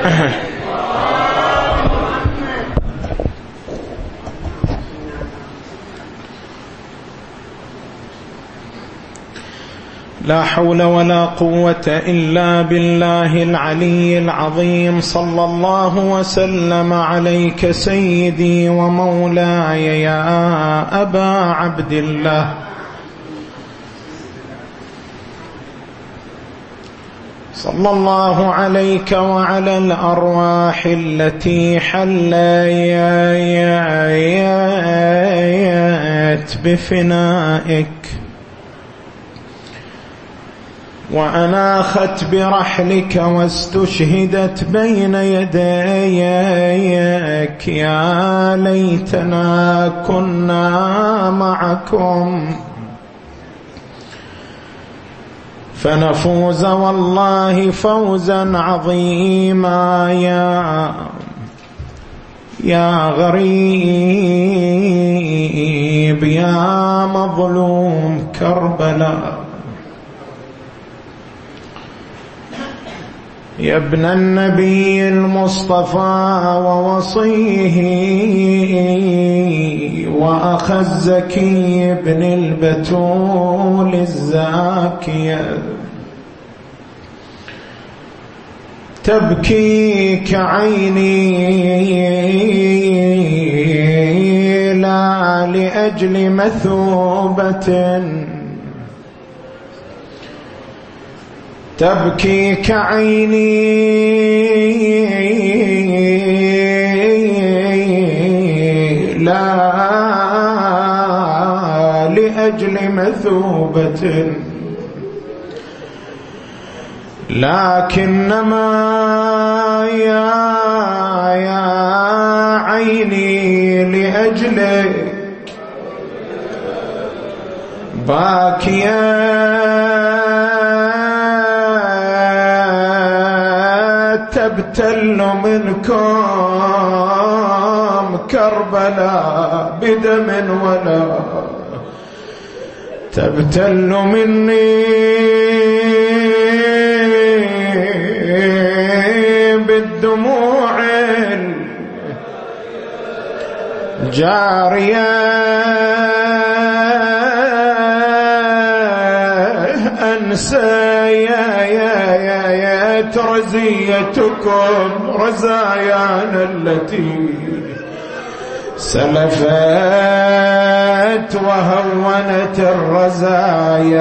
لا حول ولا قوة إلا بالله العلي العظيم. صلى الله وسلم عليك سيدي ومولاي يا أبا عبد الله. صلى الله عليك وعلى الأرواح التي حليت بفنائك وأناخت برحلك واستشهدت بين يديك. يا ليتنا كنا معكم فنفوز والله فوزا عظيما. يا غريب يا مظلوم كربلاء، يا ابن النبي المصطفى ووصيه وأخ الزكي ابن البتول الزاكية، تبكيك عيني لا لأجل مثوبة، تبكيك عيني لا لأجل مثوبة، لكنما يا عيني لأجلك باكية تبتل منكم كربلاء بدم ولا تبتل مني بالدموع الجارية، أنسى يا رزيتكم رزايانا التي سلفت وهونت الرزايا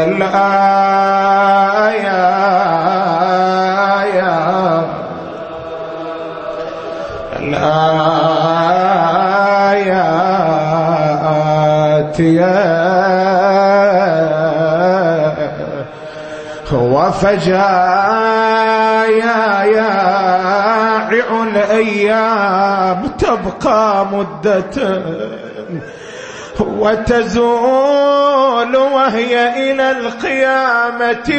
الآيات وفجايا الأيام تبقى مدة وتزول وهي إلى القيامة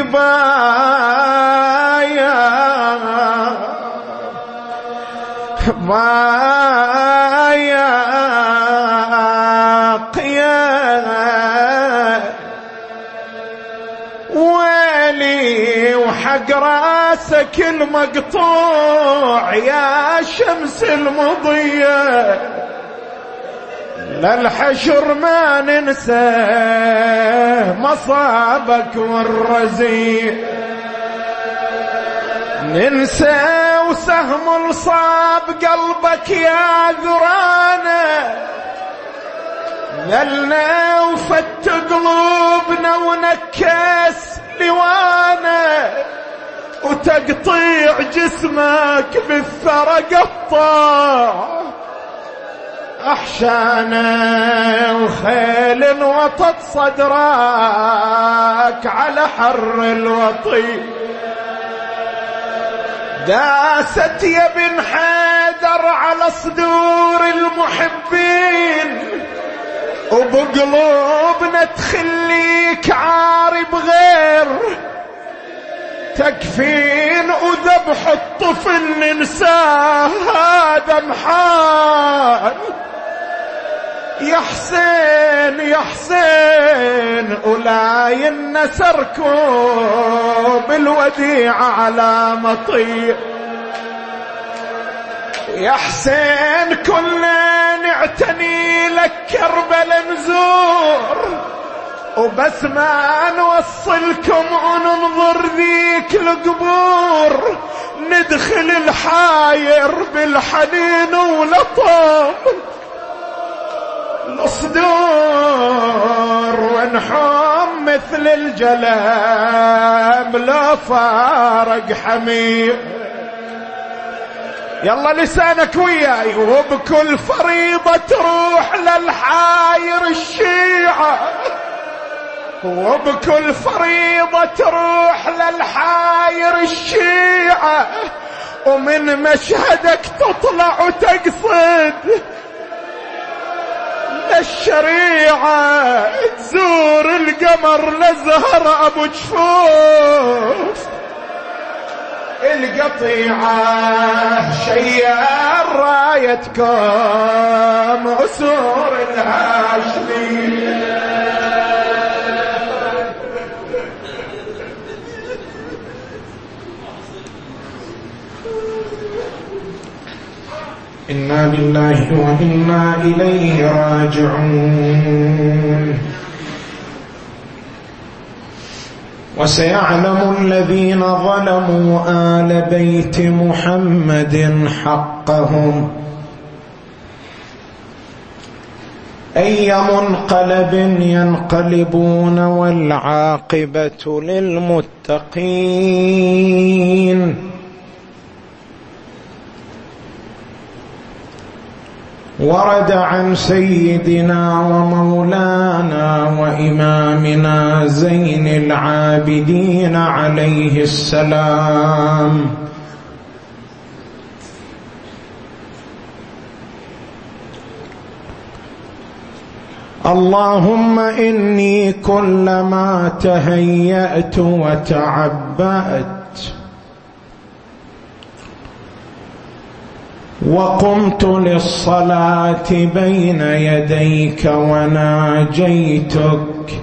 ويلي وحق راسك المقطوع يا شمس المضية، للحشر ما ننسى مصابك والرزي، ننسى وسهم الصاب قلبك يا ذرانا، نلنا وفت قلوبنا ونكس لوانا، وتقطيع جسمك بالثرى قطع أحشانا، وخيل وطت صدرك على حر الوطي، داست يا بن حيدر على صدور المحبين، وبقلوبنا تخليك عاري بغير تكفين، وذبح الطفل ننساه هذا محال، يا حسين يا حسين ولا ينسركم بالوديعة على مطيع، يا حسين كلنا نعتني لك كربلا نزور، وبس ما نوصلكم وننظر ذيك القبور، ندخل الحاير بالحنين ولطم الصدور، ونحوم مثل الجلام لا فارق حمير. يلا لسانك وياي. وبكل فريضة تروح للحاير الشيعة، وبكل فريضة تروح للحاير الشيعة، ومن مشهدك تطلع وتقصد للشريعة، تزور القمر لزهر أبو جفوف القطيعة، شيار رايتكم عسور الهاشمية. إنا لله وإنا إليه راجعون. وسيعلم الذين ظلموا آل بيت محمد حقهم أي منقلب ينقلبون والعاقبة للمتقين. ورد عن سيدنا ومولانا وإمامنا زين العابدين عليه السلام: اللهم إني كلما تهيأت وتعبأت وقمت للصلاة بين يديك وناجيتك،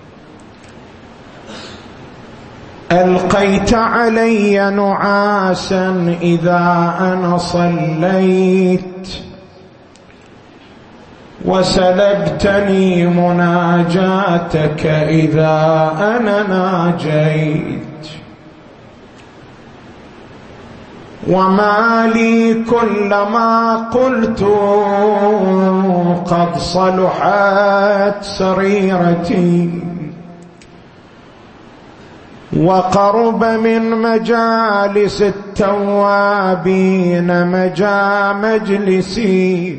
ألقيت علي نعاسا إذا أنا صليت، وسلبتني مناجاتك إذا أنا ناجيت، وما لي كلما قلت قد صلحت سريرتي، وقرب من مجالس التوابين مجلسي،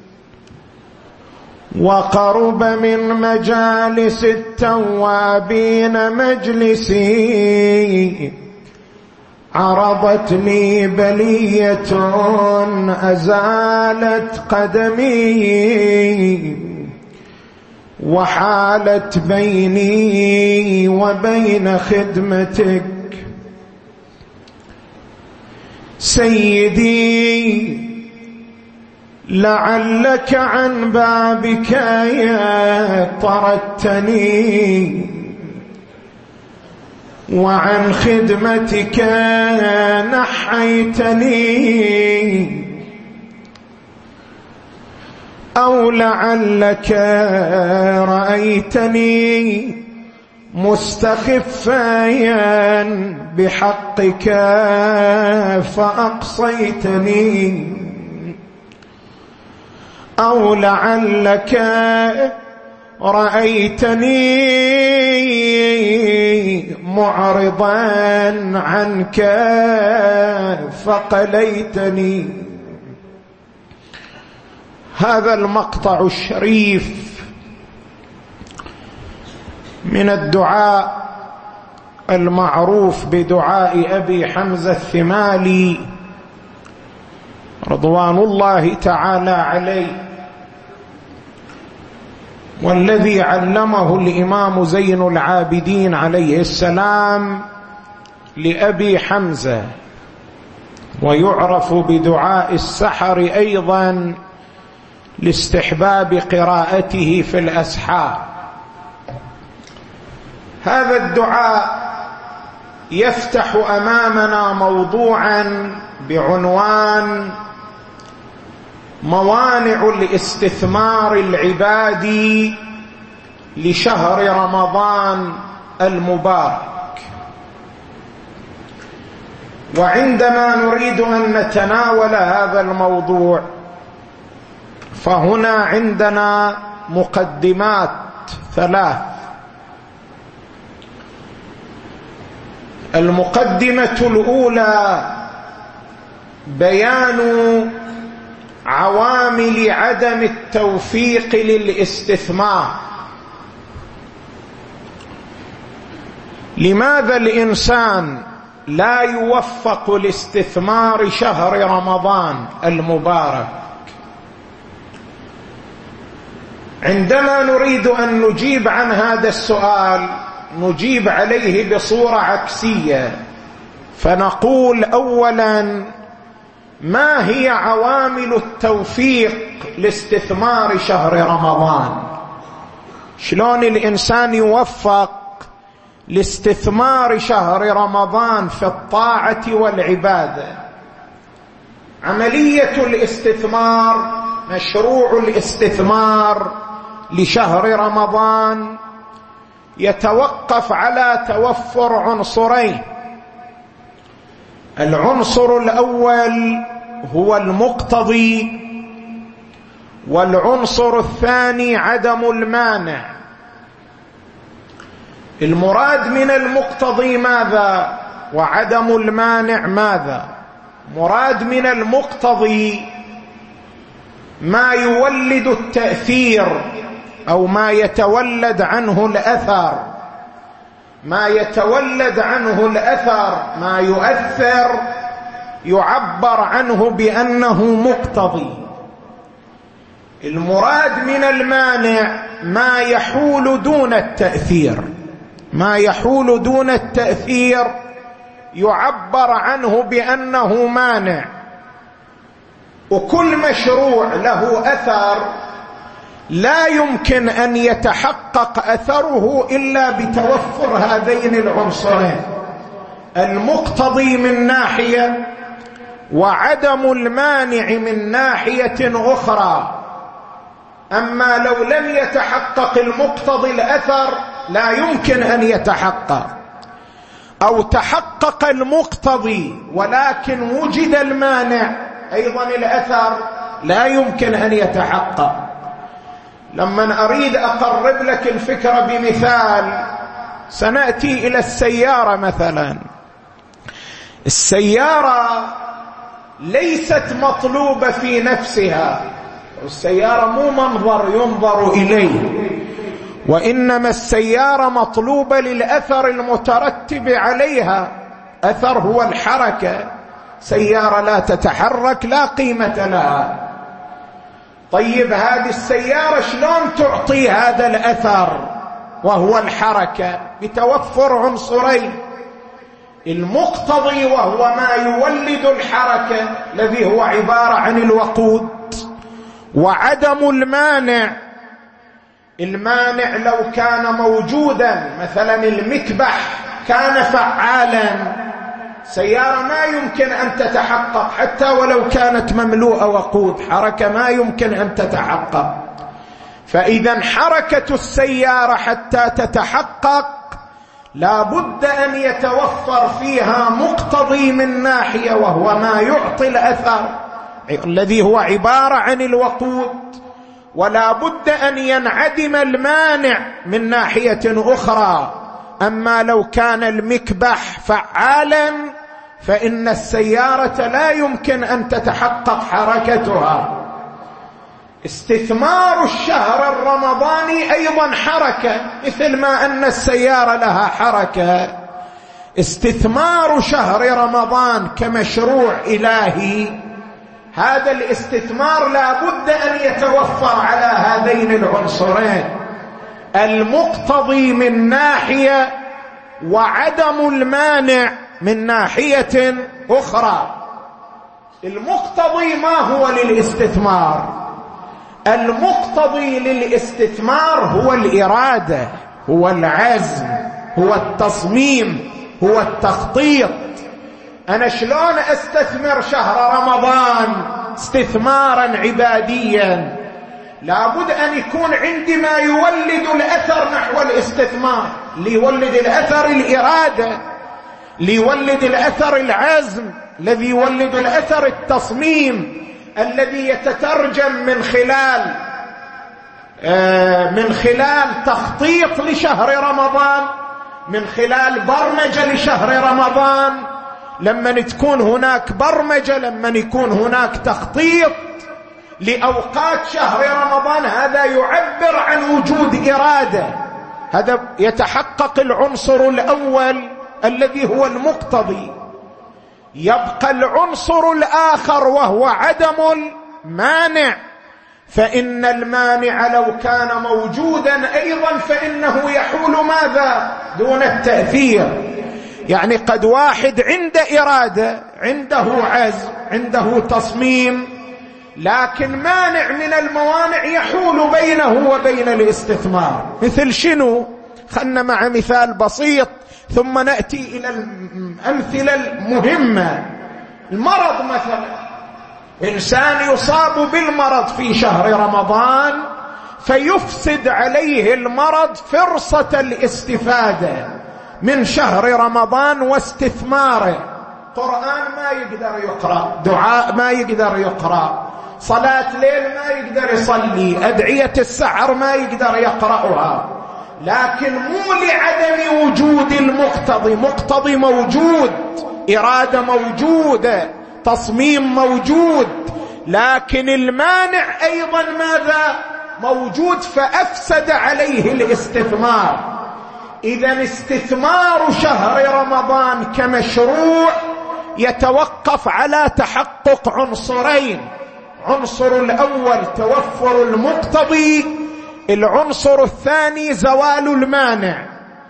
وقرب من مجالس التوابين مجلسي، عرضت لي بلية أزالت قدمي، وحالت بيني وبين خدمتك. سيدي لعلك عن بابك طردتني، وعن خدمتك نحيتني، أو لعلك رأيتني مستخفاً بحقك فأقصيتني، أو لعلك رأيتني معرضا عنك فقليتني. هذا المقطع الشريف من الدعاء المعروف بدعاء أبي حمزة الثمالي رضوان الله تعالى عليه، والذي علمه الإمام زين العابدين عليه السلام لأبي حمزة، ويعرف بدعاء السحر أيضا لاستحباب قراءته في الأسحار. هذا الدعاء يفتح أمامنا موضوعا بعنوان موانع الاستثمار العبادي لشهر رمضان المبارك. وعندما نريد أن نتناول هذا الموضوع فهنا عندنا مقدمات ثلاث. المقدمة الأولى بيان عوامل عدم التوفيق للاستثمار. لماذا الإنسان لا يوفق لاستثمار شهر رمضان المبارك؟ عندما نريد أن نجيب عن هذا السؤال نجيب عليه بصورة عكسية، فنقول أولاً: ما هي عوامل التوفيق لاستثمار شهر رمضان؟ شلون الإنسان يوفق لاستثمار شهر رمضان في الطاعة والعبادة؟ عملية الاستثمار، مشروع الاستثمار لشهر رمضان يتوقف على توفر عنصرين. العنصر الأول هو المقتضي، والعنصر الثاني عدم المانع. المراد من المقتضي ماذا؟ وعدم المانع ماذا؟ مراد من المقتضي ما يولد التأثير أو ما يتولد عنه الأثر، ما يتولد عنه الأثر، ما يؤثر يعبر عنه بأنه مقتضي. المراد من المانع ما يحول دون التأثير، ما يحول دون التأثير يعبر عنه بأنه مانع. وكل مشروع له أثر لا يمكن أن يتحقق أثره إلا بتوفر هذين العنصرين: المقتضي من ناحية وعدم المانع من ناحية أخرى. أما لو لم يتحقق المقتضي الأثر لا يمكن أن يتحقق، أو تحقق المقتضي ولكن وجد المانع أيضا الأثر لا يمكن أن يتحقق. لما أريد أقرب لك الفكرة بمثال، سنأتي إلى السيارة مثلا. السيارة ليست مطلوبة في نفسها، السيارة مو منظر ينظر إليه، وإنما السيارة مطلوبة للأثر المترتب عليها. أثر هو الحركة، سيارة لا تتحرك لا قيمة لها. طيب هذه السيارة شلون تعطي هذا الأثر وهو الحركة؟ بتوفر عنصرين: المقتضي وهو ما يولد الحركة الذي هو عبارة عن الوقود، وعدم المانع. المانع لو كان موجودا، مثلا المكبح كان فعالا، سيارة ما يمكن أن تتحقق حتى ولو كانت مملوءة وقود، حركة ما يمكن أن تتحقق. فإذا حركة السيارة حتى تتحقق لا بد أن يتوفر فيها مقتضي من ناحية وهو ما يعطي الأثر الذي هو عبارة عن الوقود، ولا بد أن ينعدم المانع من ناحية أخرى. أما لو كان المكبح فعالا فإن السيارة لا يمكن أن تتحقق حركتها. استثمار الشهر الرمضاني أيضا حركة، مثل ما أن السيارة لها حركة. استثمار شهر رمضان كمشروع إلهي، هذا الاستثمار لا بد أن يتوفر على هذين العنصرين: المقتضي من ناحية وعدم المانع من ناحية أخرى. المقتضي ما هو للاستثمار؟ المقتضي للاستثمار هو الإرادة، هو العزم، هو التصميم، هو التخطيط. أنا شلون أستثمر شهر رمضان؟ استثمارا عباديا، لابد أن يكون عندي ما يولد الأثر نحو الاستثمار. ليولد الأثر الإرادة، ليولد الأثر العزم، الذي يولد الأثر التصميم، الذي يتترجم من خلال تخطيط لشهر رمضان، من خلال برمجة لشهر رمضان. لما تكون هناك برمجة، لما يكون هناك تخطيط لأوقات شهر رمضان، هذا يعبر عن وجود إرادة. هذا يتحقق العنصر الأول الذي هو المقتضي. يبقى العنصر الآخر وهو عدم المانع، فإن المانع لو كان موجودا أيضا فإنه يحول ماذا؟ دون التأثير. يعني قد واحد عنده إرادة، عنده عزم، عنده تصميم، لكن مانع من الموانع يحول بينه وبين الاستثمار. مثل شنو؟ خلنا مع مثال بسيط ثم نأتي إلى الأمثلة المهمة. المرض مثلا، إنسان يصاب بالمرض في شهر رمضان فيفسد عليه المرض فرصة الاستفادة من شهر رمضان واستثماره. قرآن ما يقدر يقرأ، دعاء ما يقدر يقرأ، صلاة ليل ما يقدر يصلي، أدعية السحر ما يقدر يقرأها، لكن مو لعدم وجود المقتضي. مقتضي موجود، إرادة موجودة، تصميم موجود، لكن المانع أيضا ماذا؟ موجود، فأفسد عليه الاستثمار. إذن استثمار شهر رمضان كمشروع يتوقف على تحقق عنصرين. عنصر الأول توفر المقتضي، العنصر الثاني زوال المانع.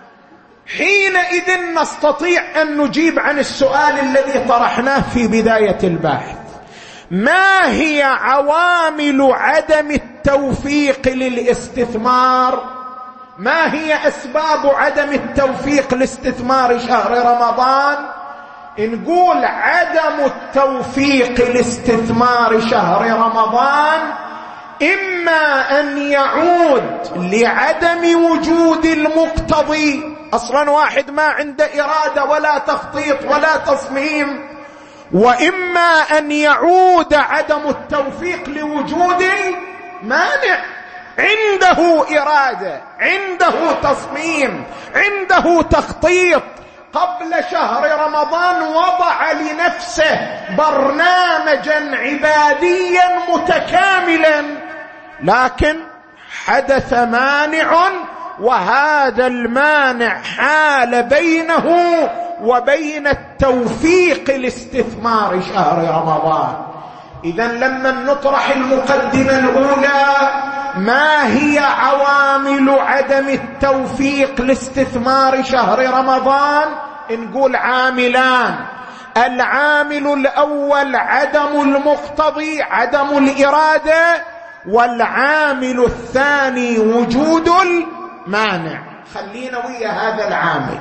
حينئذ نستطيع أن نجيب عن السؤال الذي طرحناه في بداية البحث: ما هي عوامل عدم التوفيق للاستثمار؟ ما هي أسباب عدم التوفيق لاستثمار شهر رمضان؟ نقول عدم التوفيق لاستثمار شهر رمضان إما أن يعود لعدم وجود المقتضي، أصلا واحد ما عنده إرادة ولا تخطيط ولا تصميم، وإما أن يعود عدم التوفيق لوجود المانع. عنده إرادة، عنده تصميم، عنده تخطيط، قبل شهر رمضان وضع لنفسه برنامجا عباديا متكاملا، لكن حدث مانع، وهذا المانع حال بينه وبين التوفيق لاستثمار شهر رمضان. إذن لما نطرح المقدمة الأولى: ما هي عوامل عدم التوفيق لاستثمار شهر رمضان؟ نقول عاملان: العامل الأول عدم المقتضي، عدم الإرادة، والعامل الثاني وجود المانع. خلينا ويا هذا العامل.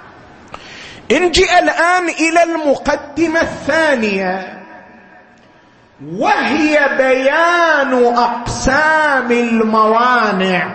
نجي الآن إلى المقدمة الثانية، وهي بيان أقسام الموانع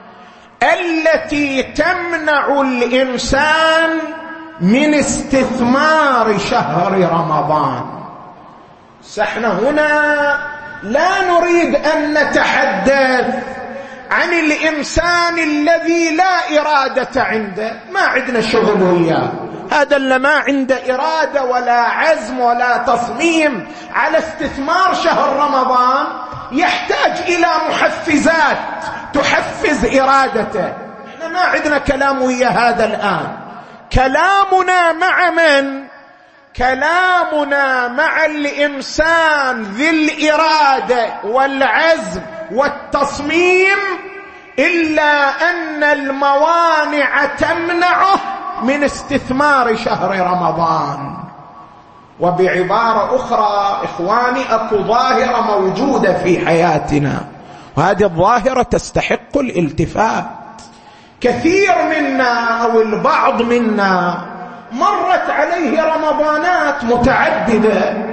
التي تمنع الإنسان من استثمار شهر رمضان. سحنا هنا لا نريد أن نتحدث عن الإنسان الذي لا إرادة عنده، ما عندنا شغل وياه. هذا اللي ما عنده إرادة ولا عزم ولا تصميم على استثمار شهر رمضان يحتاج إلى محفزات تحفز إرادته. احنا ما عندنا كلام ويا هذا الآن. كلامنا مع من؟ كلامنا مع الإنسان ذي الإرادة والعزم والتصميم، إلا أن الموانع تمنعه من استثمار شهر رمضان. وبعبارة أخرى إخواني، أكو ظاهرة موجودة في حياتنا، وهذه الظاهرة تستحق الالتفات. كثير منا أو البعض منا مرت عليه رمضانات متعددة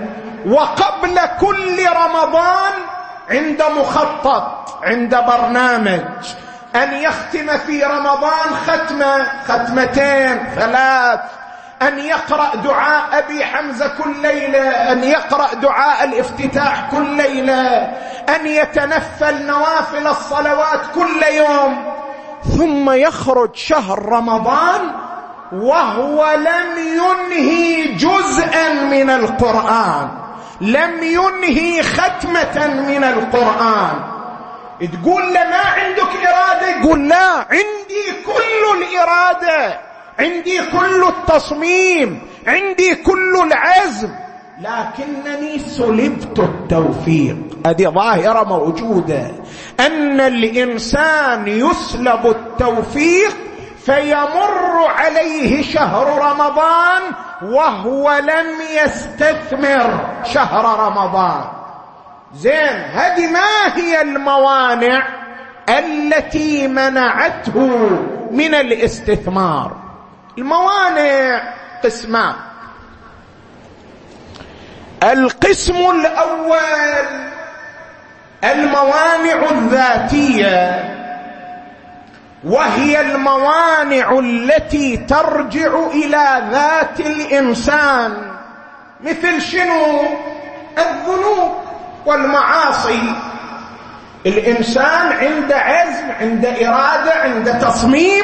وقبل كل رمضان عند مخطط، عند برنامج، أن يختم في رمضان ختمة، ختمتين، 3، أن يقرأ دعاء أبي حمزة كل ليلة، أن يقرأ دعاء الافتتاح كل ليلة، أن يتنفل نوافل الصلوات كل يوم. ثم يخرج شهر رمضان وهو لم ينهي جزءا من القرآن، لم ينهي ختمة من القرآن. تقول له ما عندك إرادة؟ يقول لا، عندي كل الإرادة، عندي كل التصميم، عندي كل العزم، لكنني سلبت التوفيق. هذه ظاهرة موجودة، أن الإنسان يسلب التوفيق فيمر عليه شهر رمضان وهو لم يستثمر شهر رمضان. زين، هذه ما هي الموانع التي منعته من الاستثمار؟ الموانع قسمان. القسم الأول الموانع الذاتية، وهي الموانع التي ترجع إلى ذات الإنسان. مثل شنو؟ الذنوب والمعاصي. الإنسان عنده عزم، عنده إرادة، عنده تصميم،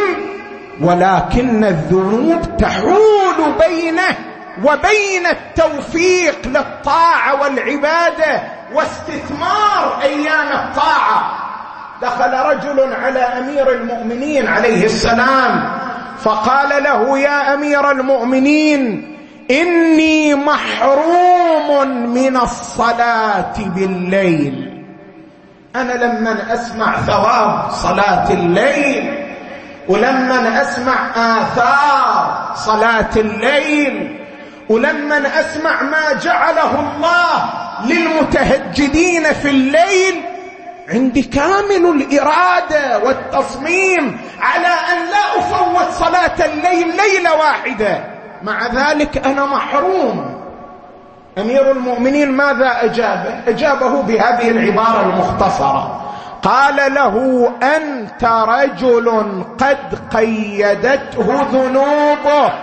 ولكن الذنوب تحول بينه وبين التوفيق للطاعة والعبادة واستثمار أيام الطاعة. دخل رجل على أمير المؤمنين عليه السلام فقال له: يا أمير المؤمنين، إني محروم من الصلاة بالليل. أنا لما أسمع ثواب صلاة الليل، ولما أسمع آثار صلاة الليل، ولما أسمع ما جعله الله للمتهجدين في الليل، عندي كامل الإرادة والتصميم على أن لا أفوت صلاة الليل ليلة واحدة، مع ذلك أنا محروم. أمير المؤمنين ماذا أجابه؟ أجابه بهذه العبارة المختصرة، قال له: أنت رجل قد قيدته ذنوبه.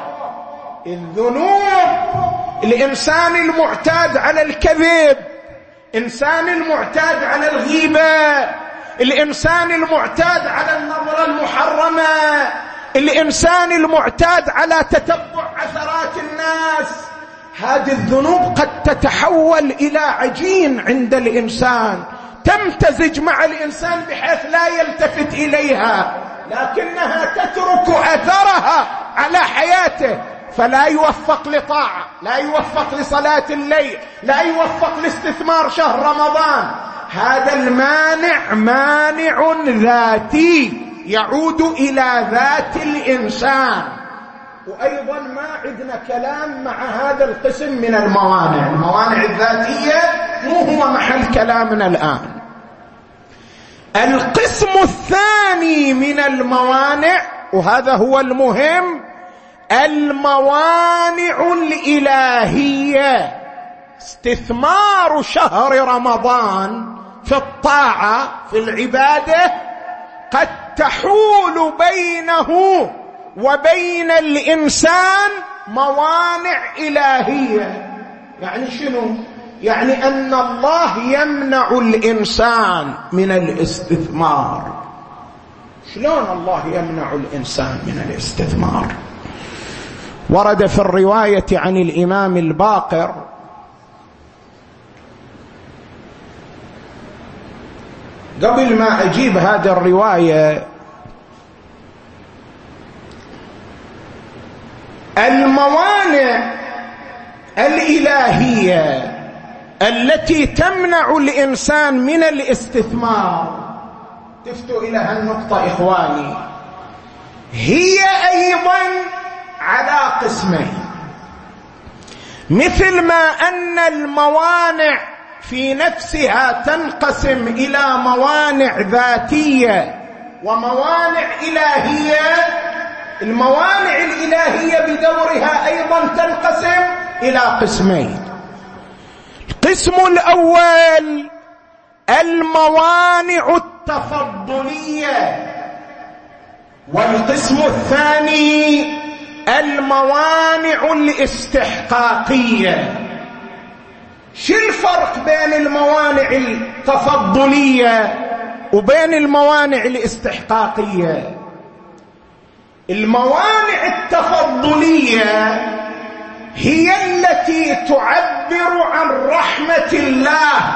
الذنوب، الإنسان المعتاد على الكذب، الإنسان المعتاد على الغيبة، الإنسان المعتاد على النظرة المحرمة، الإنسان المعتاد على تتبع عثرات الناس، هذه الذنوب قد تتحول إلى عجين عند الإنسان، تمتزج مع الإنسان بحيث لا يلتفت إليها، لكنها تترك أثرها على حياته، فلا يوفق لطاعة، لا يوفق لصلاة الليل، لا يوفق لاستثمار شهر رمضان. هذا المانع مانع ذاتي يعود إلى ذات الإنسان. وأيضا ما عندنا كلام مع هذا القسم من الموانع. الموانع الذاتية مو هو محل كلامنا الآن. القسم الثاني من الموانع، وهذا هو المهم، الموانع الإلهية. استثمار شهر رمضان في الطاعة، في العبادة، قد تحول بينه وبين الإنسان موانع إلهية. يعني شنو؟ يعني أن الله يمنع الإنسان من الاستثمار. شلون الله يمنع الإنسان من الاستثمار؟ ورد في الرواية عن الإمام الباقر قبل ما أجيب هذه الرواية، الموانع الإلهية التي تمنع الإنسان من الاستثمار، تفتوا إلى هالنقطة إخواني، هي أيضا على قسمين. مثل ما أن الموانع في نفسها تنقسم إلى موانع ذاتية وموانع إلهية، الموانع الإلهية بدورها أيضا تنقسم إلى قسمين. القسم الأول الموانع التفضلية، والقسم الثاني الموانع الاستحقاقية. شو الفرق بين الموانع التفضلية وبين الموانع الاستحقاقية؟ الموانع التفضلية هي التي تعبر عن رحمة الله،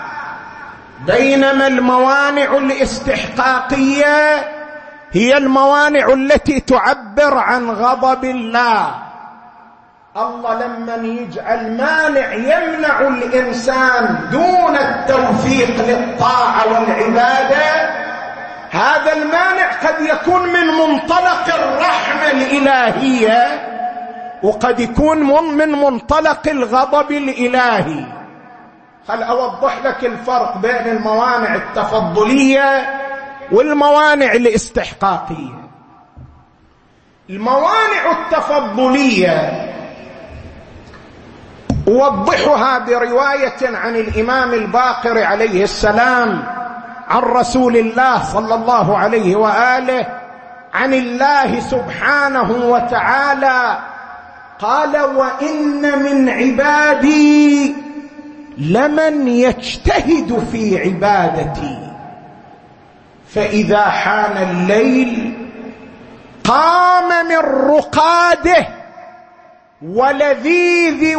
بينما الموانع الاستحقاقية هي الموانع التي تعبر عن غضب الله. الله لما يجعل مانع يمنع الإنسان دون التوفيق للطاعة والعبادة، هذا المانع قد يكون من منطلق الرحمة الإلهية، وقد يكون من منطلق الغضب الإلهي. خل أوضح لك الفرق بين الموانع التفضلية والموانع الاستحقاقية. الموانع التفضلية أوضحها برواية عن الإمام الباقر عليه السلام عن رسول الله صلى الله عليه وآله عن الله سبحانه وتعالى قال: وإن من عبادي لمن يجتهد في عبادتي، فإذا حان الليل قام من رقاده ولذة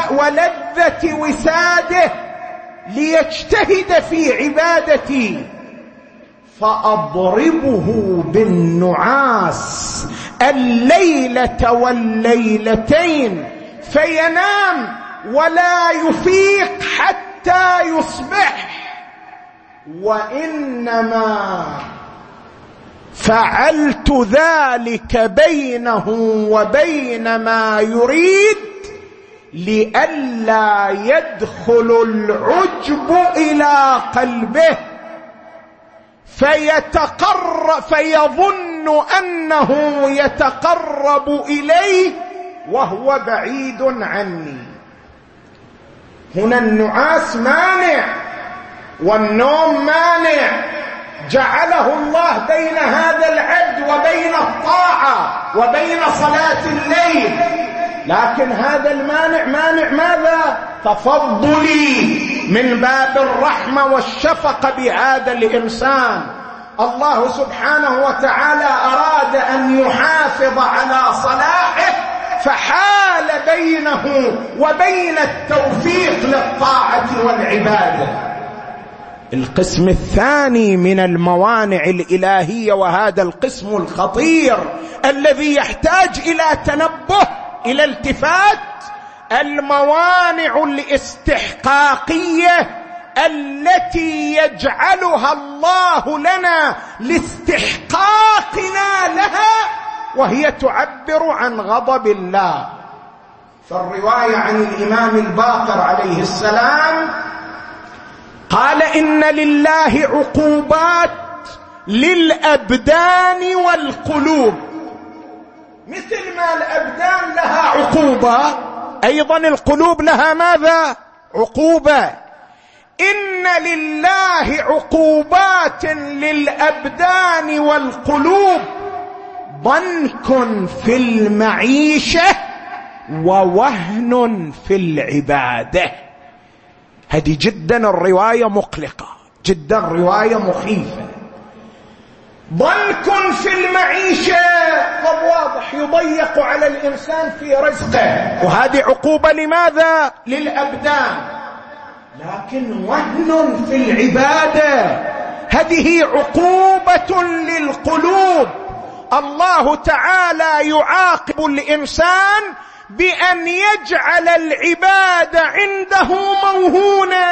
وساده ليجتهد في عبادتي، فأضربه بالنعاس الليلة والليلتين فينام ولا يفيق حتى يصبح، وإنما فعلت ذلك بينه وبين ما يريد لئلا يدخل العجب إلى قلبه فيظن أنه يتقرب إليه وهو بعيد عني. هنا النعاس مانع والنوم مانع، جعله الله بين هذا العبد وبين الطاعة وبين صلاة الليل، لكن هذا المانع مانع ماذا؟ تفضلي، من باب الرحمة والشفقة بهذا الإنسان. الله سبحانه وتعالى أراد أن يحافظ على صلاحه فحال بينه وبين التوفيق للطاعة والعبادة. القسم الثاني من الموانع الإلهية، وهذا القسم الخطير الذي يحتاج إلى تنبه، إلى التفات، الموانع الاستحقاقية التي يجعلها الله لنا لاستحقاقنا لها، وهي تعبر عن غضب الله. فالرواية عن الإمام الباقر عليه السلام قال: إن لله عقوبات للأبدان والقلوب. مثل ما الأبدان لها عقوبة، أيضا القلوب لها ماذا؟ عقوبة. إن لله عقوبات للأبدان والقلوب، ضنك في المعيشة ووهن في العبادة. هذه جدا الرواية مقلقة، جدا رواية مخيفة. ضنك في المعيشة، طب واضح، يضيق على الإنسان في رزقه، وهذه عقوبة لماذا؟ للأبدان. لكن وهن في العبادة، هذه عقوبة للقلوب. الله تعالى يعاقب الإنسان بأن يجعل العبادة عنده موهونة،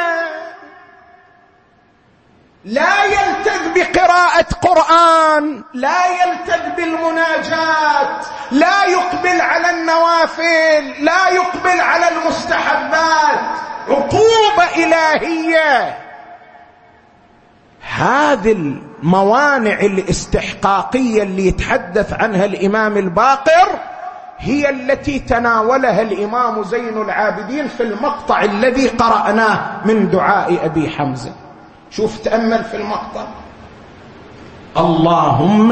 لا يلتذ بقراءة قرآن، لا يلتذ بالمناجات، لا يقبل على النوافل، لا يقبل على المستحبات. عقوبة إلهية. هذه الموانع الاستحقاقية اللي يتحدث عنها الإمام الباقر هي التي تناولها الإمام زين العابدين في المقطع الذي قرأناه من دعاء أبي حمزة. شوف تأمل في المقطع: اللهم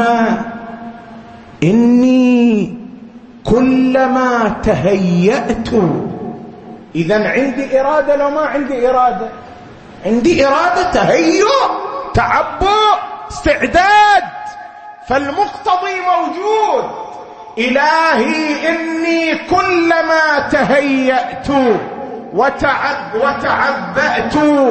إني كلما تهيأت. إذن عندي إرادة لو ما عندي إرادة؟ عندي إرادة، تهيؤ، تعبؤ، استعداد، فالمقتضي موجود. إلهي إني كلما تهيأت وتعبأت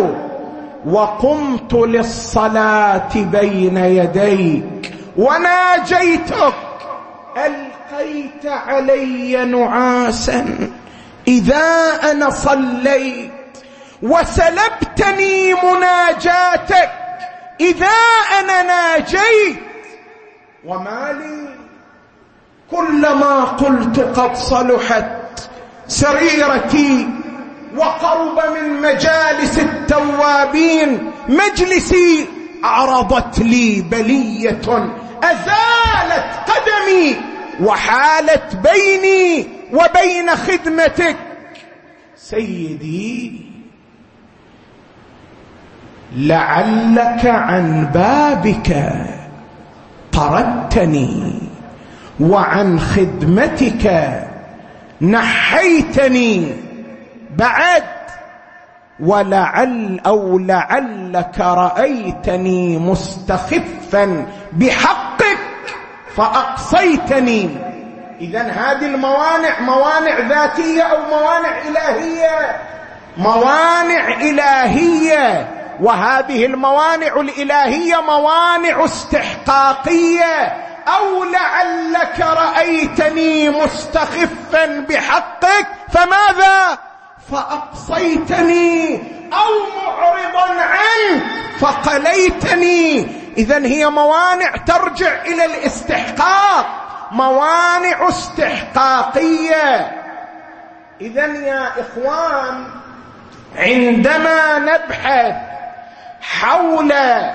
وقمت للصلاة بين يديك وناجيتك ألقيت علي نعاسا إذا أنا صليت وسلبتني مناجاتك إذا أنا ناجيت. وما لي كلما قلت قد صلحت سريرتي وقرب من مجالس التوابين مجلسي عرضت لي بلية أزالت قدمي وحالت بيني وبين خدمتك. سيدي لعلك عن بابك طردتني وعن خدمتك نحيتني بعد، لعلك رأيتني مستخفا بحقك فأقصيتني. إذن هذه الموانع موانع ذاتية أو موانع إلهية؟ موانع إلهية. وهذه الموانع الإلهية موانع استحقاقية. أو لعلك رأيتني مستخفا بحقك فماذا؟ فأقصيتني، أو معرضا عنك فقليتني. إذن هي موانع ترجع إلى الاستحقاق، موانع استحقاقية. إذن يا إخوان عندما نبحث حول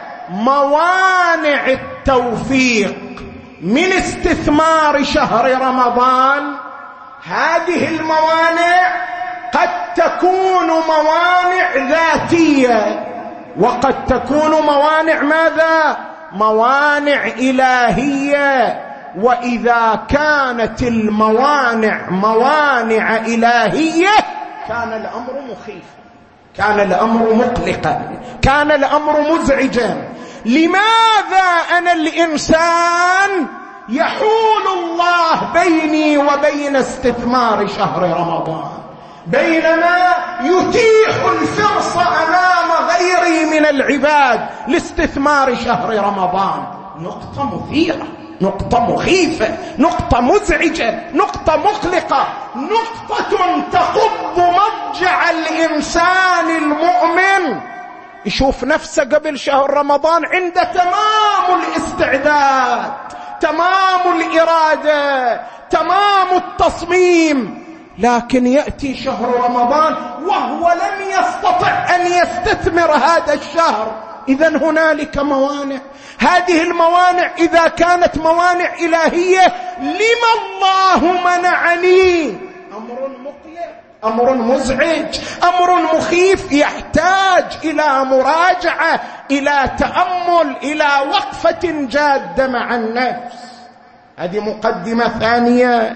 موانع التوفيق من استثمار شهر رمضان، هذه الموانع قد تكون موانع ذاتية وقد تكون موانع ماذا؟ موانع إلهية. وإذا كانت الموانع موانع إلهية كان الأمر مخيفا، كان الأمر مقلقا، كان الأمر مزعجا. لماذا أنا الإنسان يحول الله بيني وبين استثمار شهر رمضان بينما يتيح الفرصة أمام غيري من العباد لاستثمار شهر رمضان؟ نقطة مثيرة، نقطة مخيفة، نقطة مزعجة، نقطة مقلقة، نقطة تقض مضجع الإنسان المؤمن. يشوف نفسه قبل شهر رمضان عند تمام الاستعداد، تمام الإرادة، تمام التصميم، لكن يأتي شهر رمضان وهو لم يستطع أن يستثمر هذا الشهر. إذن هنالك موانع. هذه الموانع إذا كانت موانع إلهية لما الله منعني؟ أمر مقلق، أمر مزعج، أمر مخيف، يحتاج إلى مراجعة، إلى تأمل، إلى وقفة جادة مع النفس. هذه مقدمة ثانية.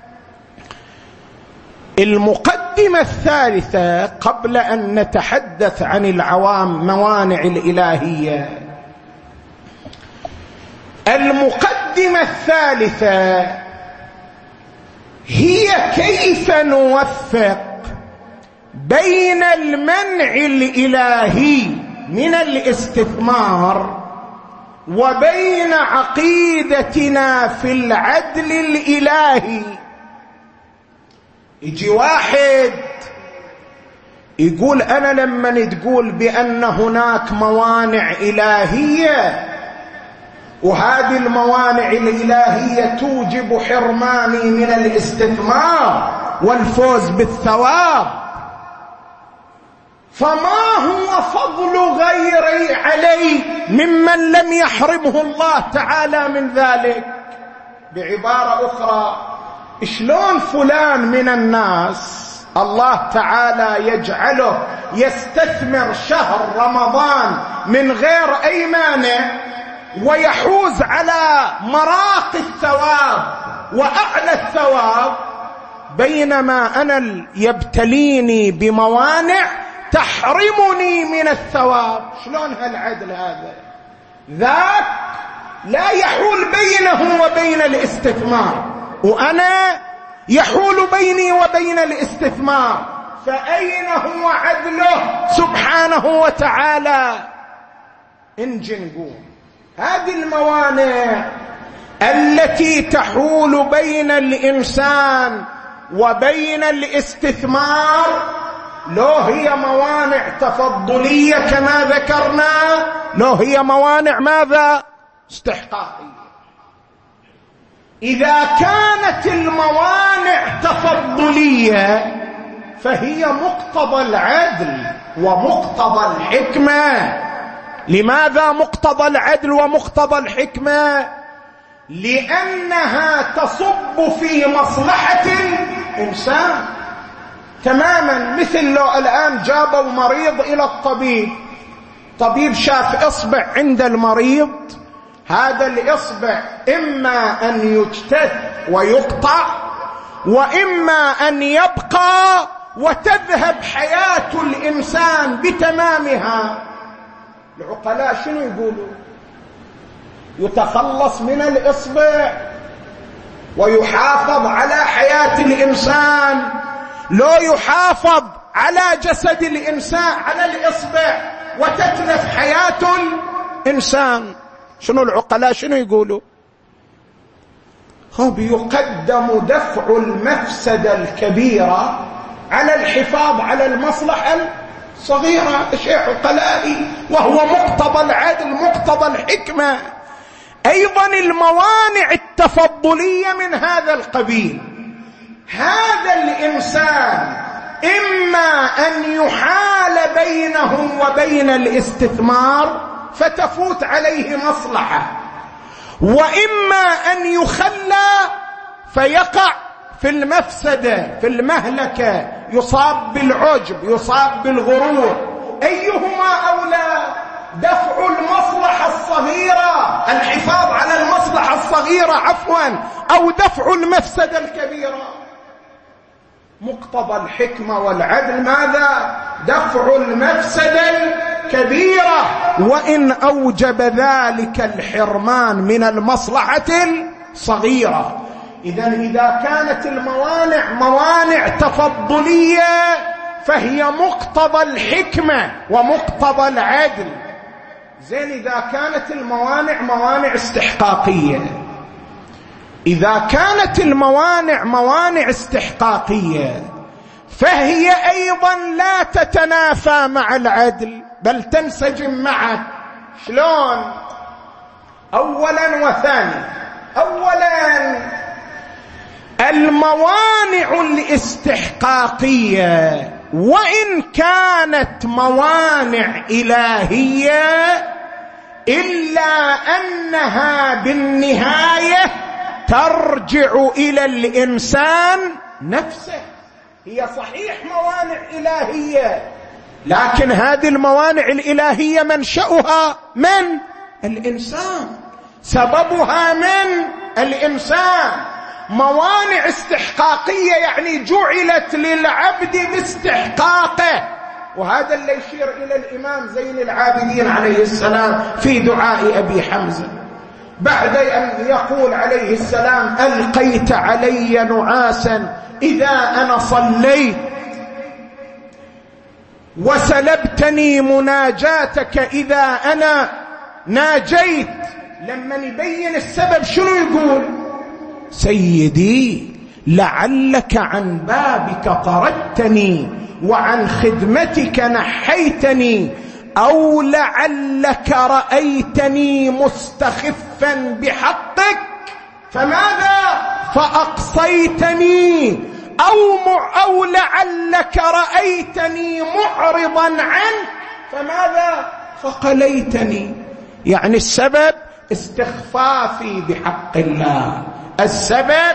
المقدمة الثالثة قبل أن نتحدث عن العوام موانع الإلهية، المقدمة الثالثة هي كيف نوفق بين المنع الإلهي من الاستثمار وبين عقيدتنا في العدل الإلهي. يجي واحد يقول أنا لما تقول بأن هناك موانع إلهية وهذه الموانع الإلهية توجب حرماني من الاستثمار والفوز بالثواب، فما هو فضل غيري علي ممن لم يحرمه الله تعالى من ذلك؟ بعبارة أخرى، شلون فلان من الناس الله تعالى يجعله يستثمر شهر رمضان من غير أي مانع ويحوز على مراقي الثواب وأعلى الثواب، بينما أنا يبتليني بموانع تحرمني من الثواب. شلون هالعدل هذا؟ ذاك لا يحول بينه وبين الاستثمار، وأنا يحول بيني وبين الاستثمار، فأين هو عدله سبحانه وتعالى؟ نجي نقول هذه الموانع التي تحول بين الإنسان وبين الاستثمار، لو هي موانع تفضلية كما ذكرنا، لو هي موانع ماذا؟ استحقاقية. إذا كانت الموانع تفضلية فهي مقتضى العدل ومقتضى الحكمة. لماذا مقتضى العدل ومقتضى الحكمة؟ لأنها تصب في مصلحة الإنسان تماما. مثل لو الآن جابوا مريض إلى الطبيب، طبيب شاف إصبع عند المريض، هذا الإصبع إما أن يجتث ويقطع، وإما أن يبقى وتذهب حياة الإنسان بتمامها. العقلاء شنو يقولوا؟ يتخلص من الإصبع ويحافظ على حياة الإنسان، لو يحافظ على جسد الإنسان على الإصبع وتتلف حياة الإنسان. شنو العقلاء شنو يقولوا؟ هم يقدم دفع المفسدة الكبيرة على الحفاظ على المصلحة الصغيرة. شيء عقلائي، وهو مقتضى العدل مقتضى الحكمة. أيضا الموانع التفضلية من هذا القبيل. هذا الإنسان إما أن يحال بينه وبين الاستثمار فتفوت عليه مصلحة، وإما أن يخلى فيقع في المفسدة في المهلكة، يصاب بالعجب يصاب بالغرور. أيهما أولى؟ دفع المصلحة الصغيرة، الحفاظ على المصلحة الصغيرة أو دفع المفسدة الكبيرة؟ مقتضى الحكمة والعدل ماذا؟ دفع المفسدة الكبيرة، وإن أوجب ذلك الحرمان من المصلحة الصغيرة. إذا كانت الموانع موانع تفضلية فهي مقتضى الحكمة ومقتضى العدل. زين، إذا كانت الموانع موانع استحقاقية، إذا كانت الموانع موانع استحقاقية فهي أيضا لا تتنافى مع العدل بل تنسجم معه. شلون؟ أولا وثانيا. أولا، الموانع الاستحقاقية وإن كانت موانع إلهية إلا أنها بالنهاية ترجع إلى الإنسان نفسه. هي صحيح موانع إلهية، لكن هذه الموانع الإلهية منشأها من الإنسان، سببها من الإنسان. موانع استحقاقية يعني جعلت للعبد باستحقاقه، وهذا اللي يشير إلى الإمام زين العابدين عليه السلام في دعاء أبي حمزة بعد أن يقول عليه السلام: ألقيت علي نعاسا إذا أنا صليت وسلبتني مناجاتك إذا أنا ناجيت. لما يبين السبب شنو يقول؟ سيدي لعلك عن بابك طردتني وعن خدمتك نحيتني، أو لعلك رأيتني مستخفا بحقك فماذا؟ فأقصيتني، أو لعلك رأيتني معرضا عنك فماذا؟ فقليتني. يعني السبب استخفافي بحق الله، السبب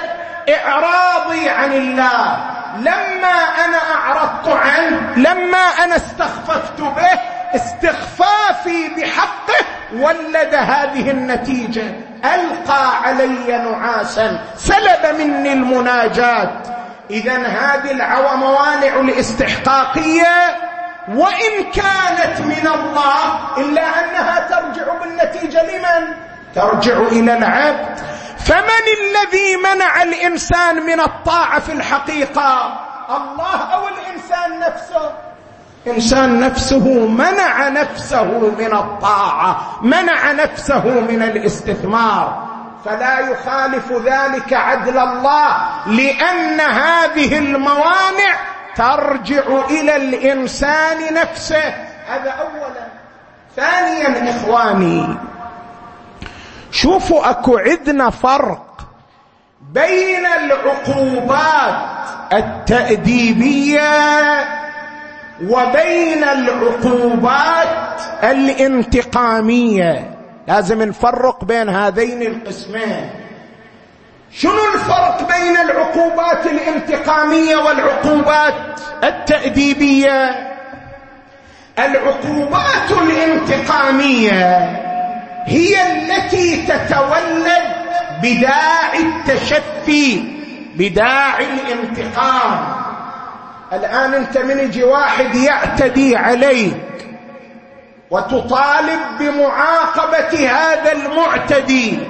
إعراضي عن الله لما أنا أعرضت عنه، لما أنا استخففت به، استخفافي بحقه ولد هذه النتيجة. ألقى علي نعاسا، سلب مني المناجاة. إذن هذه موانع الاستحقاقية وإن كانت من الله إلا أنها ترجع بالنتيجة لمن؟ ترجع إلى العبد. فمن الذي منع الإنسان من الطاعة في الحقيقة؟ الله أو الإنسان نفسه؟ إنسان نفسه منع نفسه من الطاعة، منع نفسه من الاستثمار. فلا يخالف ذلك عدل الله، لأن هذه الموانع ترجع إلى الإنسان نفسه. هذا أولا. ثانيا إخواني، شوفوا أكو عندنا فرق بين العقوبات التأديبية وبين العقوبات الانتقامية. لازم نفرق بين هذين القسمين. شنو الفرق بين العقوبات الانتقامية والعقوبات التأديبية؟ العقوبات الانتقامية هي التي تتولد بداعي التشفي، بداعي الانتقام. الآن أنت من يجي واحد يعتدي عليك وتطالب بمعاقبة هذا المعتدي،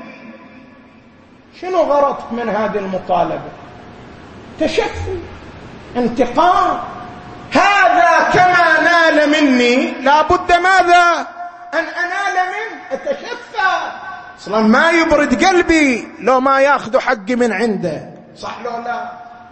شنو غرضك من هذه المطالبة؟ تشفي، انتقام. هذا كما نال مني لابد ماذا؟ أن أنال منه، أتشفى. أصلا ما يبرد قلبي لو ما ياخذ حقي من عنده، صح لو لا؟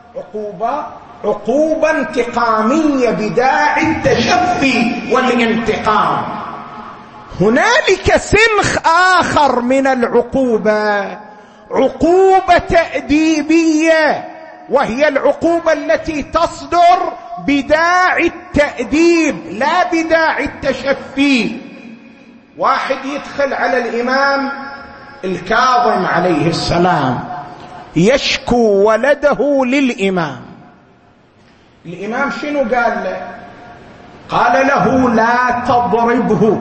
عقوبة انتقامية بداعي التشفي والانتقام. هنالك سلخ آخر من العقوبة، عقوبة تأديبية، وهي العقوبة التي تصدر بداعي التأديب لا بداعي التشفي. واحد يدخل على الإمام الكاظم عليه السلام يشكو ولده للإمام. الإمام شنو قال له؟ قال له لا تضربه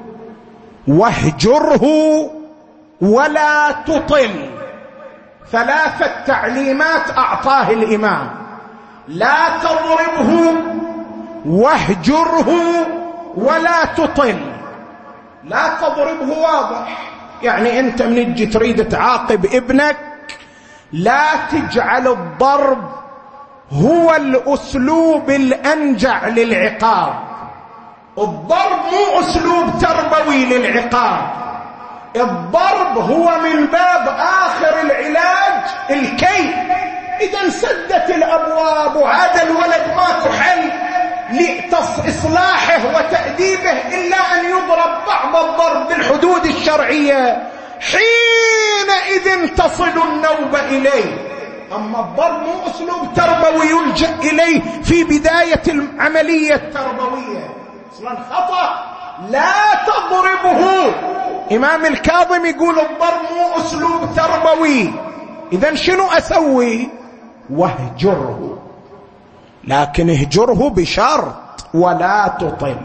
واهجره ولا تطل. 3 تعليمات أعطاه الإمام: لا تضربه واهجره ولا تطل. لا تضربه واضح، يعني أنت من تجي تريد تعاقب ابنك لا تجعل الضرب هو الأسلوب الأنجع للعقاب. الضرب مو أسلوب تربوي للعقاب، الضرب هو من باب آخر العلاج الكي. إذا سدت الأبواب وهذا الولد ماكو حل لإصلاحه وتأديبه إلا أن يضرب بعض الضرب بالحدود الشرعية، حينئذ تصل النوبة إليه. أما الضرب مو أسلوب تربوي يلجأ إليه في بداية العملية التربوية، أصلا خطأ. لا تضربه. إمام الكاظم يقول الضرب مو أسلوب تربوي. إذن شنو أسوي؟ واهجره، لكن اهجره بشرط ولا تطل.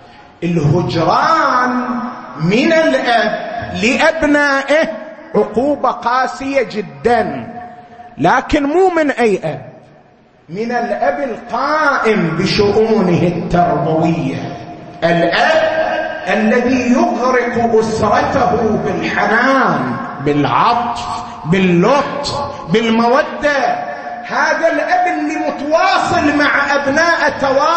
الهجران من الأب لأبنائه عقوبة قاسية جدا، لكن مو من أي أب، من الأب القائم بشؤونه التربوية، الأب الذي يغرق أسرته بالحنان، بالعطف، باللطف، بالمودة. هذا الأب اللي متواصل مع أبناء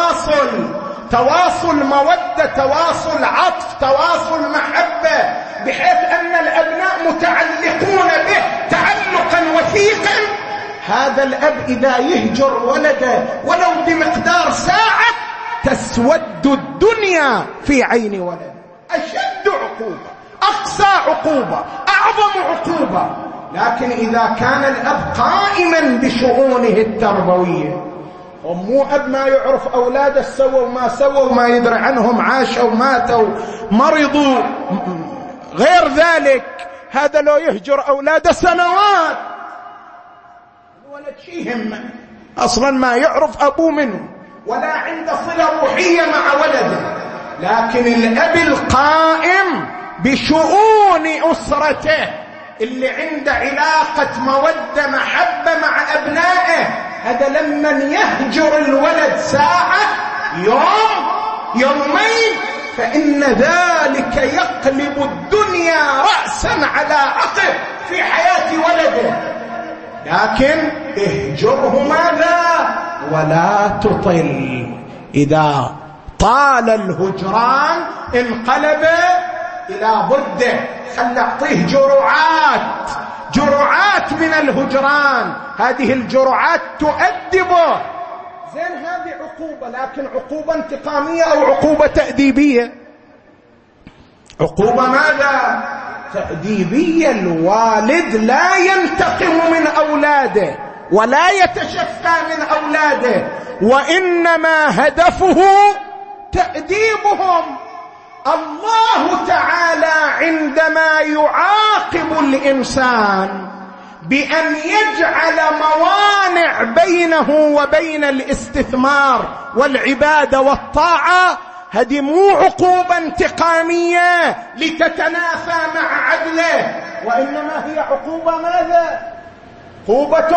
تواصل مودة، تواصل عطف، تواصل محبة، بحيث أن الأبناء متعلقون به تعلقا وثيقا. هذا الأب إذا يهجر ولده ولو بمقدار ساعة تسود الدنيا في عين ولده. أشد عقوبة، أقسى عقوبة، أعظم عقوبة. لكن إذا كان الأب قائما بشؤونه التربوية، ومو أب ما يعرف أولاده سووا وما سووا وما يدري عنهم، عاشوا ماتوا مرضوا غير ذلك، هذا لو يهجر أولاده سنوات شيء يهمه، أصلا ما يعرف أبوه منه ولا عنده صلة روحية مع ولده، لكن الأب القائم بشؤون أسرته اللي عنده علاقة مودة محبة مع أبنائه، هذا لمن يهجر الولد ساعة يوم يومين فإن ذلك يقلب الدنيا رأسا على عقب في حياة ولده. لكن اهجره ماذا؟ ولا تطل. إذا طال الهجران انقلب إلى ضده، خل أعطيه جرعات من الهجران، هذه الجرعات تؤدبه. زين هذه عقوبة، لكن عقوبة انتقامية أو عقوبة تأديبية؟ عقوبة ماذا؟ تأديبية. الوالد لا ينتقم من أولاده ولا يتشفى من أولاده، وإنما هدفه تأديبهم. الله تعالى عندما يعاقب الإنسان بأن يجعل موانع بينه وبين الاستثمار والعبادة والطاعة، هذه مو عقوبة انتقامية لتتنافى مع عدله، وإنما هي عقوبة ماذا؟ عقوبة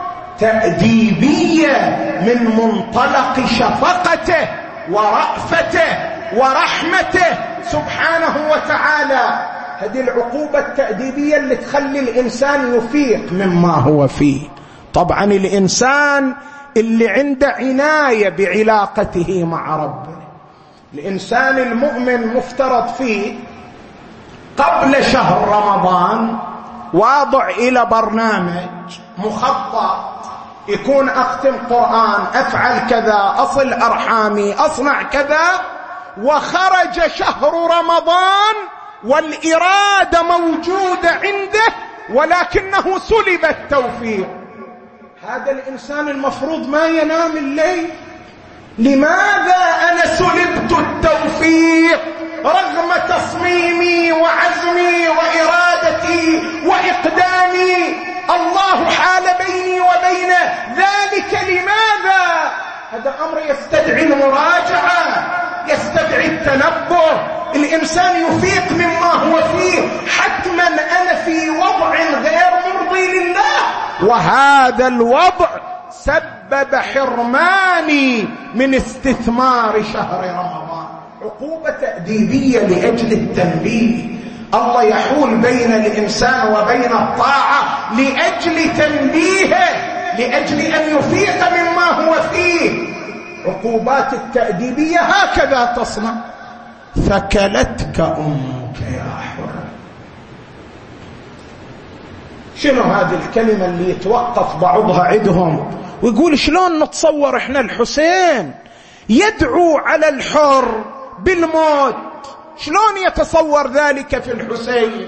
تأديبية من منطلق شفقته ورأفته ورحمته سبحانه وتعالى. هذه العقوبة التأديبية اللي تخلي الإنسان يفيق مما هو فيه. طبعا الإنسان اللي عنده عناية بعلاقته مع ربه، الإنسان المؤمن مفترض فيه قبل شهر رمضان واضع إلى برنامج مخطط، يكون أختم قرآن، أفعل كذا، أصل أرحامي، أصنع كذا، وخرج شهر رمضان والإرادة موجودة عنده ولكنه سلب التوفيق. هذا الإنسان المفروض ما ينام الليل. لماذا أنا سلبت التوفيق رغم تصميمي وعزمي وإرادتي وإقدامي؟ الله حال بيني وبين ذلك. لماذا؟ هذا أمر يستدعي المراجعة، يستدعي التنبه. الإنسان يفيق مما هو فيه. حتما أنا في وضع غير مرضي لله، وهذا الوضع سبب حرماني من استثمار شهر رمضان. عقوبة تأديبية لأجل التنبيه. الله يحول بين الإنسان وبين الطاعة لأجل تنبيهه، لأجل أن يفيق مما هو فيه. عقوبات التأديبية هكذا تصنع. ثكلتك أمك يا حر. شنو هذه الكلمة اللي يتوقف بعضها عندهم ويقول شلون نتصور احنا الحسين يدعو على الحر بالموت؟ شلون يتصور ذلك في الحسين؟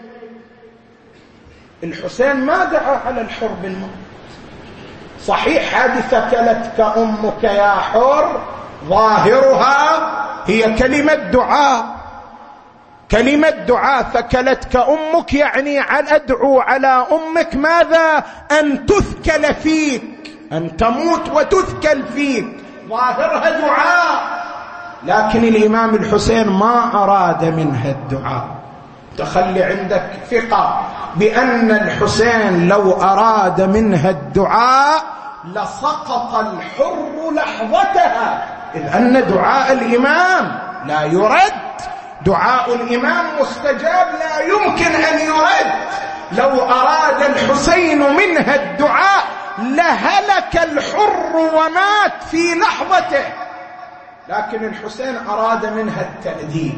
الحسين ما دعا على الحر بالموت. صحيح هذه ثكلتك أمك يا حر ظاهرها هي كلمة دعاء، كلمة دعاء. ثكلتك أمك يعني أدعو على أمك ماذا؟ أن تثكل فيك، أن تموت وتثكل فيك، ظاهرها دعاء. لكن الإمام الحسين ما أراد منها الدعاء. تخلي عندك ثقة بأن الحسين لو أراد منها الدعاء لسقط الحر لحظتها، إذ أن دعاء الإمام لا يرد. دعاء الإمام مستجاب لا يمكن أن يرد. لو أراد الحسين منها الدعاء لهلك الحر ومات في لحظته، لكن الحسين أراد منها التأديب،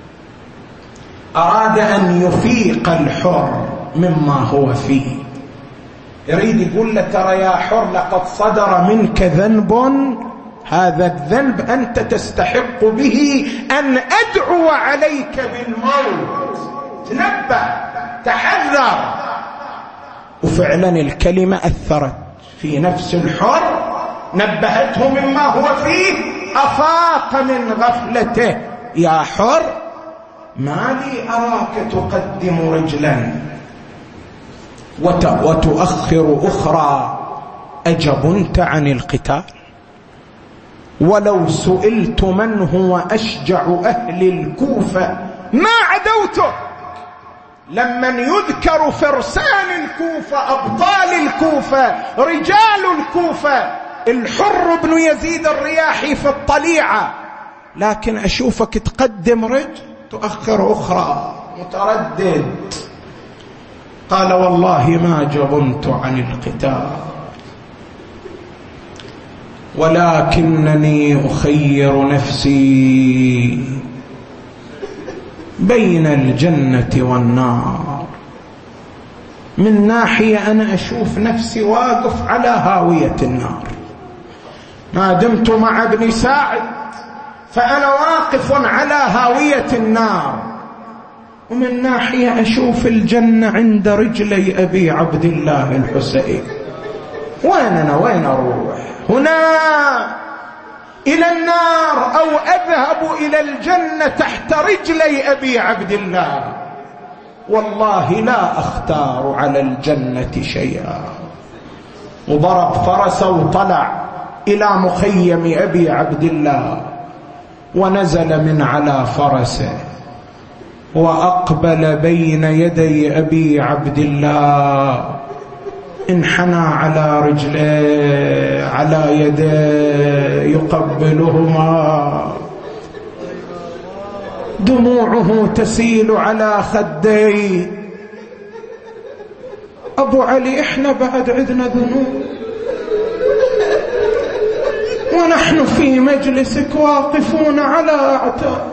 أراد أن يفيق الحر مما هو فيه. يريد يقول له ترى يا حر لقد صدر منك ذنب، هذا الذنب أنت تستحق به أن أدعو عليك بالموت. تنبه، تحذر. وفعلا الكلمة أثرت في نفس الحر، نبهته مما هو فيه، أفاق من غفلته. يا حر ما لي أراك تقدم رجلا وتؤخر أخرى أجبنت عن القتال؟ ولو سئلت من هو أشجع أهل الكوفة ما عدوته. لمن يذكر فرسان الكوفة، أبطال الكوفة، رجال الكوفة، الحر بن يزيد الرياحي في الطليعة، لكن أشوفك تقدم رجل تؤخر أخرى، متردد. قال والله ما جبنت عن القتال، ولكنني أخير نفسي بين الجنة والنار. من ناحية أنا أشوف نفسي واقف على هاوية النار، ما دمت مع ابن ساعد فأنا واقف على هاوية النار، ومن ناحية أشوف الجنة عند رجلي أبي عبد الله الحسين. وين أنا؟ وين أروح؟ هنا إلى النار أو أذهب إلى الجنة تحت رجلي أبي عبد الله؟ والله لا أختار على الجنة شيئا. وضرب فرسه وطلع إلى مخيم أبي عبد الله، ونزل من على فرسه وأقبل بين يدي أبي عبد الله، انحنى على رجليه على يديه يقبلهما، دموعه تسيل على خديه. أبو علي إحنا بعد عندنا ذنوب، ونحن في مجلسك واقفون على أعتاب،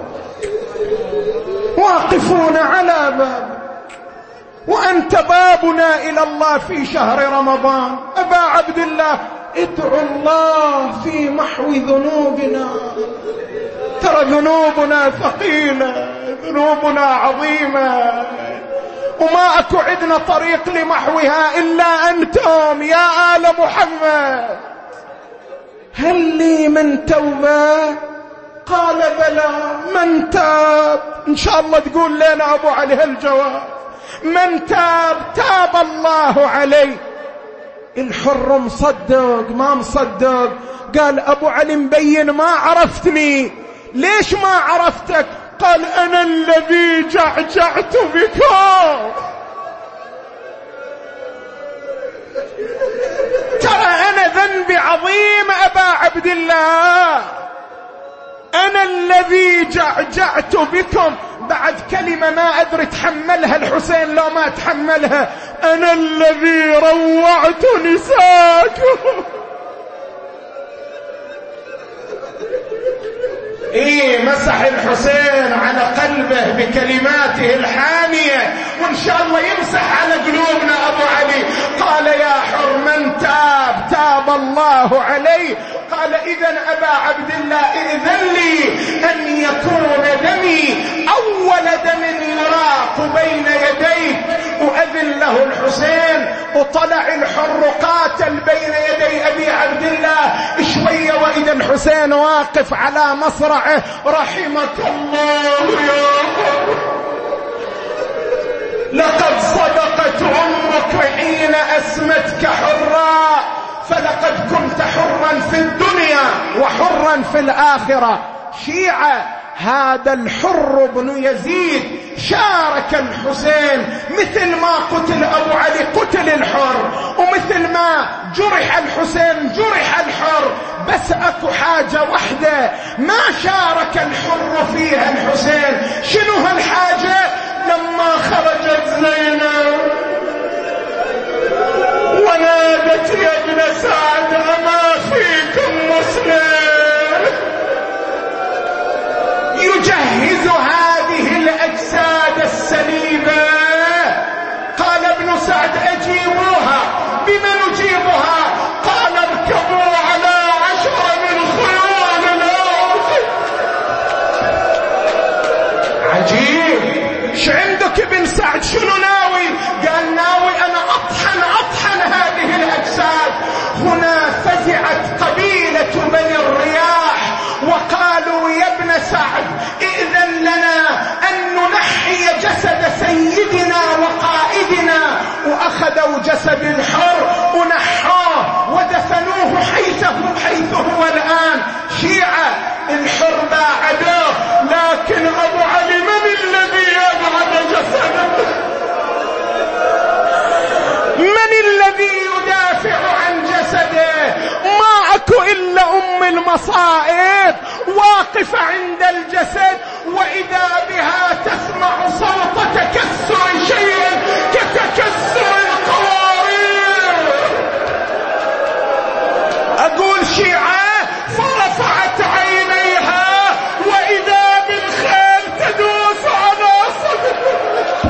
واقفون على باب، وأنت بابنا إلى الله في شهر رمضان. أبا عبد الله ادعو الله في محو ذنوبنا، ترى ذنوبنا ثقيلة، ذنوبنا عظيمة، وما أكو عندنا طريق لمحوها إلا أنتم يا آل محمد. هل لي من توبة؟ قال بلى. من تاب؟ إن شاء الله تقول لنا أبو علي هالجواب. من تاب تاب الله عليه. الحر مصدق ما مصدق؟ قال أبو علي مبين ما عرفتني. ليش ما عرفتك؟ قال أنا الذي جعجعت بكم. ترى أنا ذنبي عظيم أبا عبد الله، أنا الذي جعجعت بكم. بعد كلمة ما أدري تحملها الحسين لو ما تحملها، أنا الذي روعت نساكم. مسح الحسين على قلبه بكلماته الحانية، وإن شاء الله يمسح على قلوبنا أبو علي. قال يا حر من تاب تاب الله عليه. قال إذن أبا عبد الله إذن لي أن يكون دمي أول دم يراق بين يديك. وأذن له الحسين، وطلع الحر قاتل بين يدي أبي عبد الله شوية، وإذا الحسين واقف على مصرعه. رحمك الله يا حر، لقد صدقت عمرك حين أسمتك حرا، فلقد كنت حرا في الدنيا وحرا في الآخرة. شيعة هذا الحر بن يزيد شارك الحسين، مثل ما قتل أبو علي قتل الحر، ومثل ما جرح الحسين جرح الحر. بس أكو حاجة واحدة ما شارك الحر فيها الحسين. شنو هالحاجة؟ لما خرجت زينب ونادت يا ابن سعد أما فيكم مسلم يجهز هذه الأجساد السليمة. قال ابن سعد أجيبوها. بمن نجيبها؟ قال اركبوا على 10 من خيول الأرض. عجيب. ش عندك ابن سعد؟ شنو ناوي؟ قال ناوي أنا أطحن هذه الأجساد. هنا فزعت قبيلة بني الرياح وقالوا يا ابن سعد إذن لنا أن ننحي جسد سيدنا وقائدنا. وأخذوا جسد الحر ونحاه ودفنوه حيث هو الآن شيعة الحر باعدوه، لكن أبو علي من الذي يبعد جسده؟ من الذي يدافع عن جسده؟ ما أكو إلا أم المصائب واقفة عند الجسد، وإذا بها تسمع صوت تكسر شيء كتكسر القوارير. أقول شيعة فرفعت عينيها وإذا بالخيل تدوس على صدره.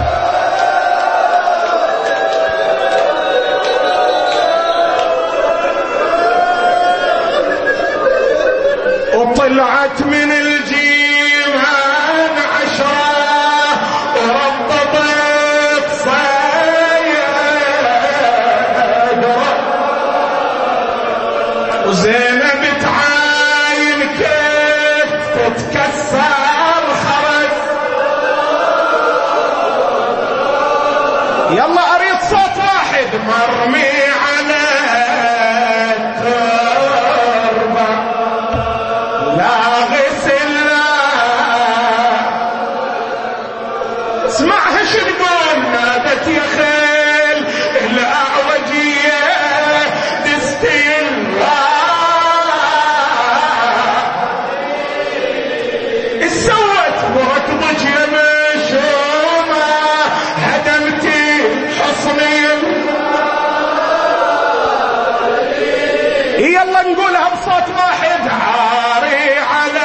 وطلعت من الجيران 10 وربطت صيادرة، وزينب تعاين كيف تتكسر خرج. يلا أريد صوت واحد. مرمي على اسمعها شربان نادت يا خيل الأعوجية دستي الله سوت وركضك يا مشومة هدمتي حصني. يلا نقولها بصوت واحد. عاري على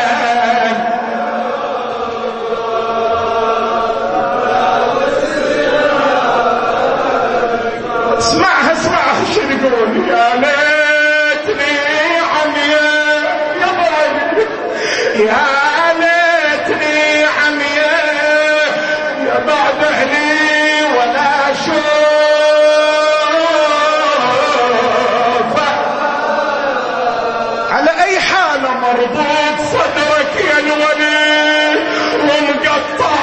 اسمعها شو يقول. يا ليتني عمياء يا ضايق، يا ليتني عمياء يا بعد اهلي ولا اشوف. على اي حال مربوط صدرك يا الولي ومقطع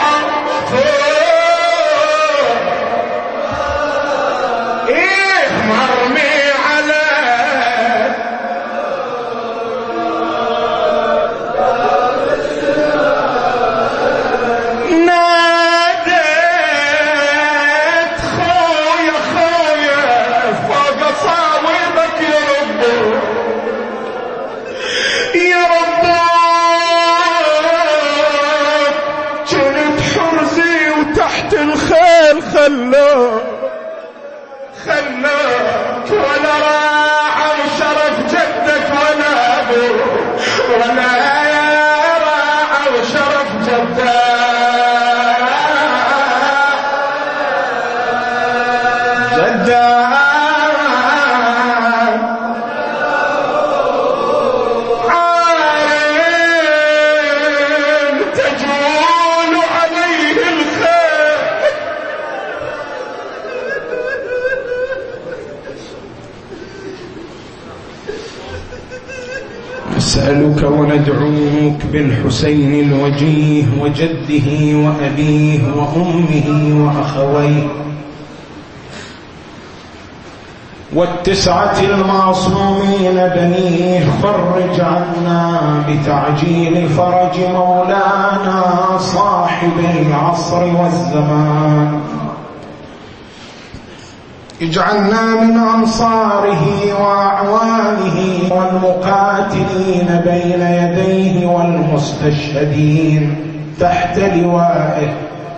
مرمي على نادت خويا فوق صاوبك يا رب يا رب. كنت حرزي وتحت الخيل خلاك ولا راعى وشرف جدك ولا أبوك، ولا راعى وشرف جدك. عين تجول عليه الخير. نسألك وندعوك بالحسين الوجيه وجده وأبيه وأمه وأخويه والتسعة المعصومين بنيه. فرج عنا بتعجيل فرج مولانا صاحب العصر والزمان. اجعلنا من أنصاره وأعوانه والمقاتلين بين يديه والمستشهدين تحت لوائه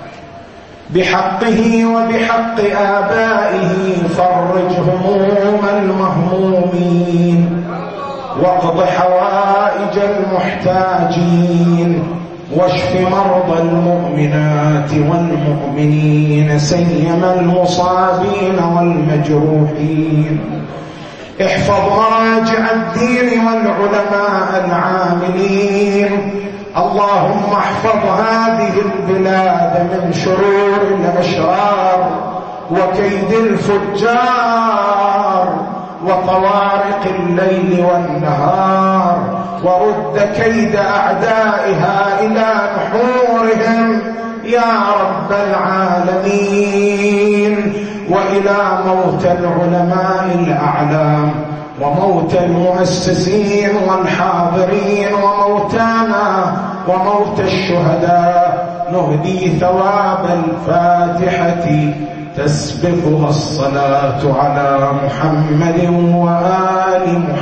بحقه وبحق آبائه. فرج هموم المهمومين واقض حوائج المحتاجين واشف مرضى المؤمنات والمؤمنين سيما المصابين والمجروحين. احفظ مراجع الدين والعلماء العاملين. اللهم احفظ هذه البلاد من شرور الأشرار وكيد الفجار وطوارق الليل والنهار، ورد كيد أعدائها إلى نحورهم يا رب العالمين. وإلى موتى العلماء الأعلام وموتى المؤسسين والحاضرين وموتانا وموتى الشهداء نهدي ثواب الفاتحة تسبقها الصلاة على محمد وآل محمد.